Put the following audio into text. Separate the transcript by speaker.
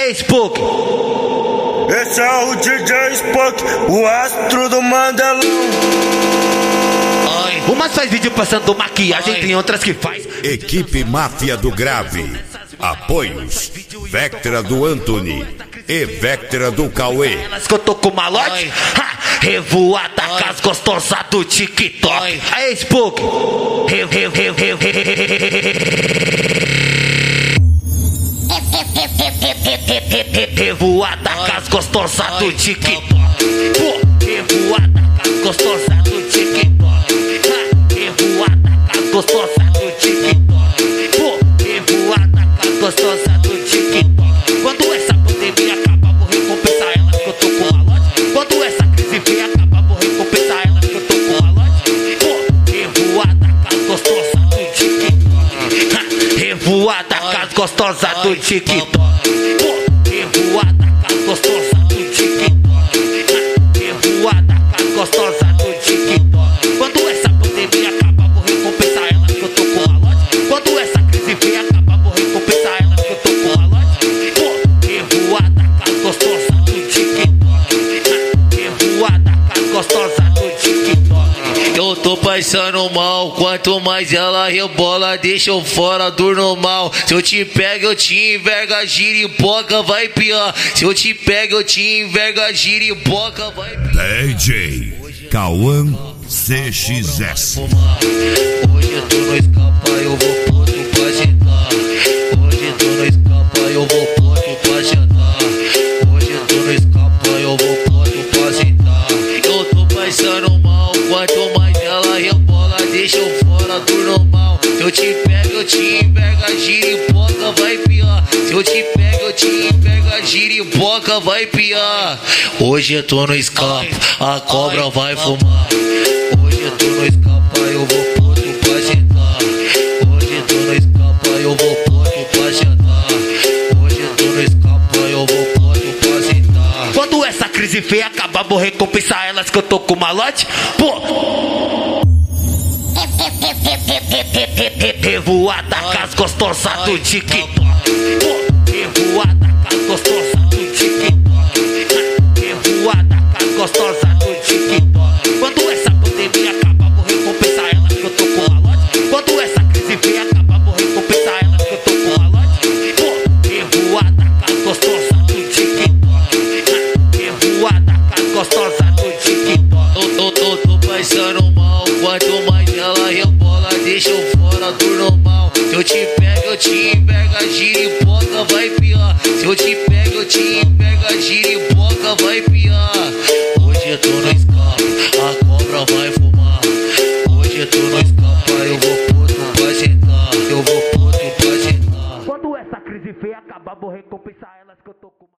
Speaker 1: Aí, Spook.
Speaker 2: Esse é o DJ Spook, o astro do Mandelão.
Speaker 1: Umas faz vídeo passando maquiagem, tem outras que faz.
Speaker 3: Equipe Máfia do Grave. Apoios: Vectra do Anthony e Vectra do Cauê.
Speaker 1: Elas que eu tô com malote, revoada com as gostosas do TikTok. Aí, Spook. Revoada com as gostosas do TikTok. Revoada com as gostosas do TikTok. Revoada com as gostosas do TikTok. Revoada com as gostosas do TikTok. Quando essa pandemia acaba, vou recompensar elas que eu tô com malote. Quando essa crise vem acabar, vou recompensar elas que eu tô com malote. Revoada com as gostosas do TikTok. Revoada com as gostosas do TikTok. Revoada com as gostosas do TikTok. Revoada com as gostosas do TikTok. Quando essa pandemia acaba, vou recompensar elas que eu tô com malote. Quando essa crise vem acabar, vou recompensar elas que eu tô com malote. Revoada com as gostosas do TikTok. Revoada com as gostosas do TikTok.
Speaker 4: Eu tô passando mal, quanto mais ela rebola, deixa eu fora do normal. Se eu te pego, eu te enverga, giripoca, vai pior. Se eu te pego, eu te enverga, giripoca, vai pior.
Speaker 3: DJ Cauã CXS.
Speaker 4: Hoje eu tô no escapa, eu vou ponto pra jantar. Hoje eu tô no escapa, eu vou ponto pra jantar. Hoje eu tô no escapa, eu vou ponto pra jantar. Eu tô passando mal, quanto mais ela rebola, deixa eu fora do normal. Se eu te pego, eu te enverga, giripoca, vai pior. Se eu te pego, eu te enverga, giripoca, vai pior. Hoje eu tô no escape, a cobra vai fumar. Hoje eu tô no escapa, eu vou ponto pra jantar. Hoje eu tô no escapa, eu vou ponto pra jantar. Hoje eu tô no escapa, eu vou ponto pra jantar.
Speaker 1: Quando essa crise feia acabar, vou recompensar elas que eu tô com malote. Revoada com as gostosas do TikTok. Revoada com as gostosas do TikTok. Revoada com as gostosas do TikTok. Quando essa pandemia acabar, vou recompensar elas que eu tô com malote. Quando essa crise vem acabar, vou recompensar elas que eu tô com malote. Revoada com as gostosas do TikTok. Revoada com as gostosas do TikTok.
Speaker 4: Tô passando mal, quanto mais ela rebola, deixa eu fora do normal. Se eu te pego, eu te enverga, giripoca, vai pior. Se eu te pego, eu te enverga, giripoca, vai pior. Hoje eu tô no escape, a cobra vai fumar. Hoje eu tô no escape, eu vou ponto pra jantar. Eu vou ponto pra jantar.
Speaker 1: Quando essa crise feia acabar, vou recompensar elas que eu tô com